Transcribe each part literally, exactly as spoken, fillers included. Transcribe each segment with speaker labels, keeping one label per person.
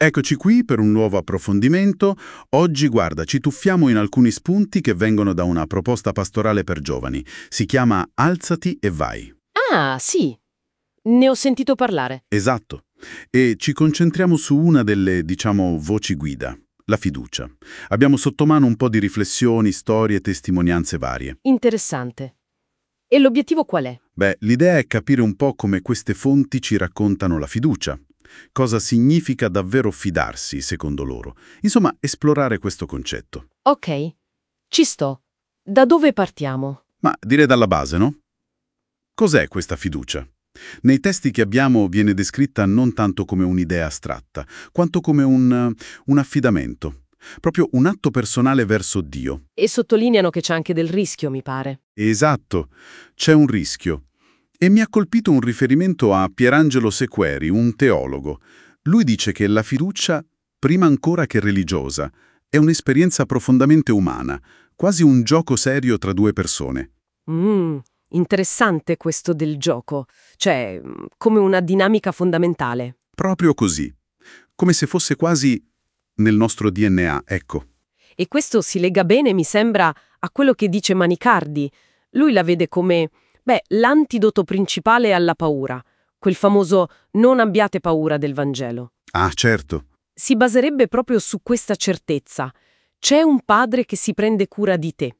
Speaker 1: Eccoci qui per un nuovo approfondimento. Oggi, guarda, ci tuffiamo in alcuni spunti che vengono da una proposta pastorale per giovani. Si chiama Alzati e vai.
Speaker 2: Ah, sì, ne ho sentito parlare.
Speaker 1: Esatto. E ci concentriamo su una delle, diciamo, voci guida, la fiducia. Abbiamo sotto mano un po' di riflessioni, storie, testimonianze varie.
Speaker 2: Interessante. E l'obiettivo qual è?
Speaker 1: Beh, l'idea è capire un po' come queste fonti ci raccontano la fiducia. Cosa significa davvero fidarsi, secondo loro? Insomma, esplorare questo concetto.
Speaker 2: Ok, ci sto. Da dove partiamo?
Speaker 1: Ma direi dalla base, no? Cos'è questa fiducia? Nei testi che abbiamo viene descritta non tanto come un'idea astratta, quanto come un, un affidamento. Proprio un atto personale verso Dio.
Speaker 2: E sottolineano che c'è anche del rischio, mi pare.
Speaker 1: Esatto, c'è un rischio. E mi ha colpito un riferimento a Pierangelo Sequeri, un teologo. Lui dice che la fiducia, prima ancora che religiosa, è un'esperienza profondamente umana, quasi un gioco serio tra due persone.
Speaker 2: Mmm, interessante questo del gioco. Cioè, come una dinamica fondamentale.
Speaker 1: Proprio così. Come se fosse quasi nel nostro D N A, ecco.
Speaker 2: E questo si lega bene, mi sembra, a quello che dice Manicardi. Lui la vede come, beh, l'antidoto principale alla paura, quel famoso non abbiate paura del Vangelo.
Speaker 1: Ah, certo.
Speaker 2: Si baserebbe proprio su questa certezza. C'è un padre che si prende cura di te.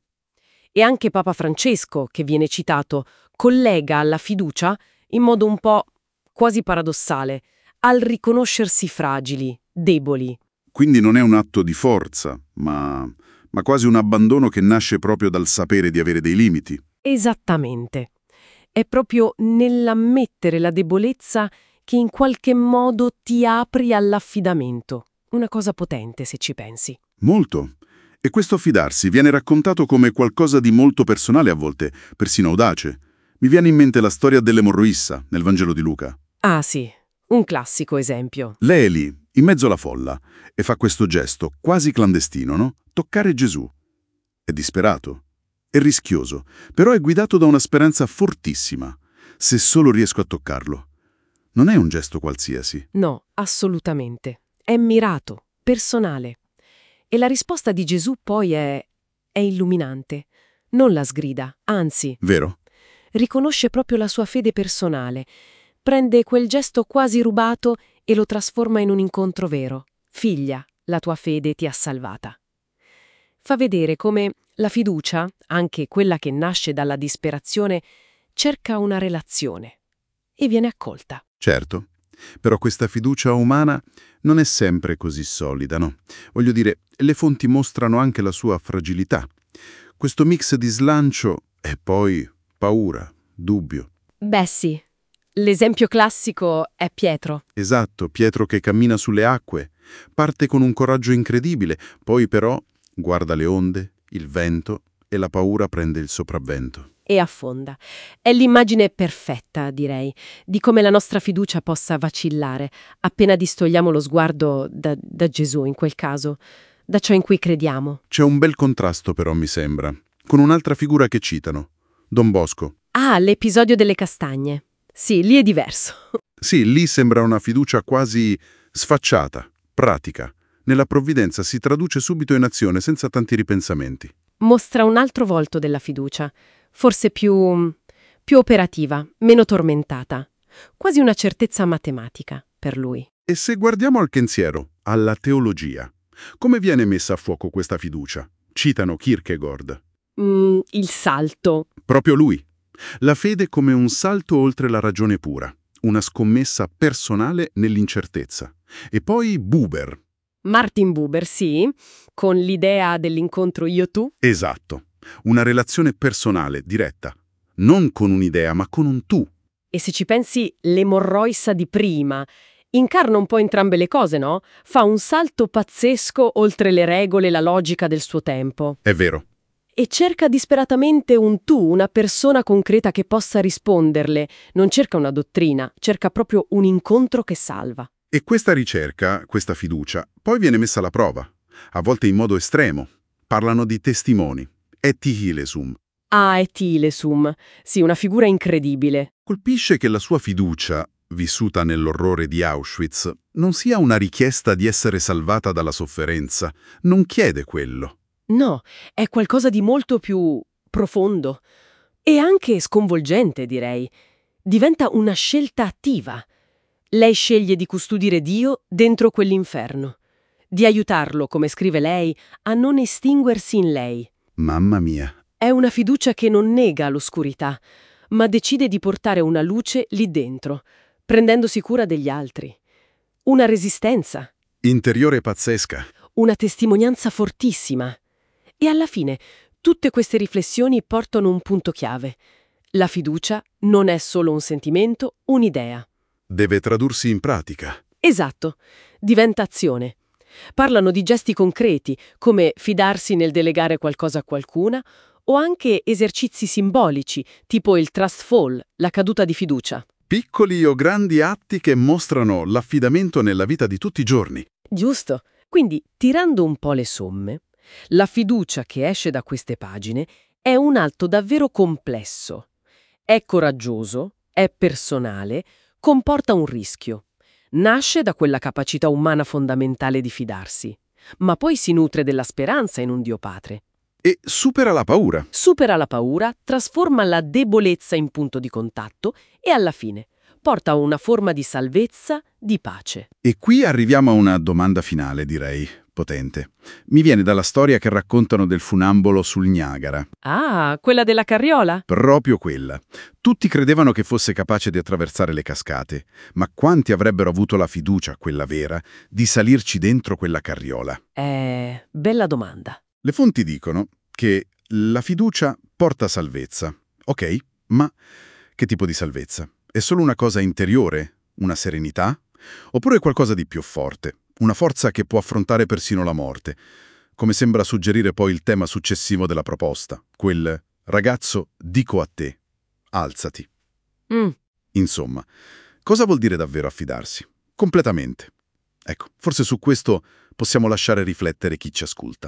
Speaker 2: E anche Papa Francesco, che viene citato, collega alla fiducia, in modo un po' quasi paradossale, al riconoscersi fragili, deboli.
Speaker 1: Quindi non è un atto di forza, ma, ma quasi un abbandono che nasce proprio dal sapere di avere dei limiti.
Speaker 2: Esattamente. È proprio nell'ammettere la debolezza che in qualche modo ti apri all'affidamento. Una cosa potente, se ci pensi.
Speaker 1: Molto. E questo fidarsi viene raccontato come qualcosa di molto personale a volte, persino audace. Mi viene in mente la storia dell'emorroissa nel Vangelo di Luca.
Speaker 2: Ah sì, un classico esempio.
Speaker 1: Lei è lì, in mezzo alla folla, e fa questo gesto, quasi clandestino, no? Toccare Gesù. È disperato, è rischioso, però è guidato da una speranza fortissima. Se solo riesco a toccarlo. Non è un gesto qualsiasi.
Speaker 2: No, assolutamente. È mirato, personale. E la risposta di Gesù poi è, è illuminante. Non la sgrida, anzi,
Speaker 1: Vero?
Speaker 2: riconosce proprio la sua fede personale. Prende quel gesto quasi rubato e lo trasforma in un incontro vero. Figlia, la tua fede ti ha salvata. Fa vedere come la fiducia, anche quella che nasce dalla disperazione, cerca una relazione e viene accolta.
Speaker 1: Certo. Però questa fiducia umana non è sempre così solida, no? Voglio dire, le fonti mostrano anche la sua fragilità. Questo mix di slancio e poi paura, dubbio.
Speaker 2: Beh sì, l'esempio classico è Pietro.
Speaker 1: Esatto, Pietro che cammina sulle acque, parte con un coraggio incredibile, poi però guarda le onde, il vento e la paura prende il sopravvento.
Speaker 2: E affonda. È l'immagine perfetta, direi, di come la nostra fiducia possa vacillare appena distogliamo lo sguardo da, da Gesù, in quel caso, da ciò in cui crediamo.
Speaker 1: C'è un bel contrasto però, mi sembra, con un'altra figura che citano, Don Bosco.
Speaker 2: Ah, l'episodio delle castagne. Sì, lì è diverso.
Speaker 1: Sì, lì sembra una fiducia quasi sfacciata, pratica. Nella provvidenza si traduce subito in azione senza tanti ripensamenti.
Speaker 2: Mostra un altro volto della fiducia, forse più, più operativa, meno tormentata. Quasi una certezza matematica per lui.
Speaker 1: E se guardiamo al pensiero, alla teologia, come viene messa a fuoco questa fiducia? Citano Kierkegaard.
Speaker 2: Mm, il salto.
Speaker 1: Proprio lui. La fede come un salto oltre la ragione pura, una scommessa personale nell'incertezza. E poi Buber.
Speaker 2: Martin Buber, sì, con l'idea dell'incontro io-tu.
Speaker 1: Esatto. Una relazione personale, diretta. Non con un'idea, ma con un tu.
Speaker 2: E se ci pensi, l'emorroissa di prima incarna un po' entrambe le cose, no? Fa un salto pazzesco oltre le regole e la logica del suo tempo.
Speaker 1: È vero.
Speaker 2: E cerca disperatamente un tu, una persona concreta che possa risponderle. Non cerca una dottrina, cerca proprio un incontro che salva.
Speaker 1: E questa ricerca, questa fiducia, poi viene messa alla prova, a volte in modo estremo. Parlano di testimoni, et hilesum.
Speaker 2: Ah, et hilesum. Sì, una figura incredibile.
Speaker 1: Colpisce che la sua fiducia vissuta nell'orrore di Auschwitz, non sia una richiesta di essere salvata dalla sofferenza. Non chiede quello.
Speaker 2: No, è qualcosa di molto più profondo e anche sconvolgente, direi. Diventa una scelta attiva. Lei sceglie di custodire Dio dentro quell'inferno, di aiutarlo, come scrive lei, a non estinguersi in lei.
Speaker 1: Mamma mia.
Speaker 2: È una fiducia che non nega l'oscurità, ma decide di portare una luce lì dentro, prendendosi cura degli altri. Una resistenza,
Speaker 1: Interiore pazzesca.
Speaker 2: una testimonianza fortissima. E alla fine, tutte queste riflessioni portano un punto chiave. La fiducia non è solo un sentimento, un'idea.
Speaker 1: Deve tradursi in pratica.
Speaker 2: Esatto, diventa azione. Parlano di gesti concreti, come fidarsi nel delegare qualcosa a qualcuna, o anche esercizi simbolici, tipo il trust fall, la caduta di fiducia.
Speaker 1: Piccoli o grandi atti che mostrano l'affidamento nella vita di tutti i giorni.
Speaker 2: Giusto? Quindi, tirando un po' le somme, la fiducia che esce da queste pagine è un atto davvero complesso. È coraggioso, è personale, comporta un rischio. Nasce da quella capacità umana fondamentale di fidarsi, ma poi si nutre della speranza in un Dio Padre.
Speaker 1: E supera la paura.
Speaker 2: Supera la paura, trasforma la debolezza in punto di contatto e alla fine porta a una forma di salvezza, di pace.
Speaker 1: E qui arriviamo a una domanda finale, direi, potente. Mi viene dalla storia che raccontano del funambolo sul Niagara.
Speaker 2: Ah, quella della carriola?
Speaker 1: Proprio quella. Tutti credevano che fosse capace di attraversare le cascate, ma quanti avrebbero avuto la fiducia, quella vera, di salirci dentro quella carriola?
Speaker 2: Eh, bella domanda.
Speaker 1: Le fonti dicono che la fiducia porta salvezza. Ok, ma che tipo di salvezza? È solo una cosa interiore? Una serenità? Oppure qualcosa di più forte? Una forza che può affrontare persino la morte? Come sembra suggerire poi il tema successivo della proposta, quel «ragazzo, dico a te, alzati».
Speaker 2: Mm.
Speaker 1: Insomma, cosa vuol dire davvero affidarsi? Completamente. Ecco, forse su questo possiamo lasciare riflettere chi ci ascolta.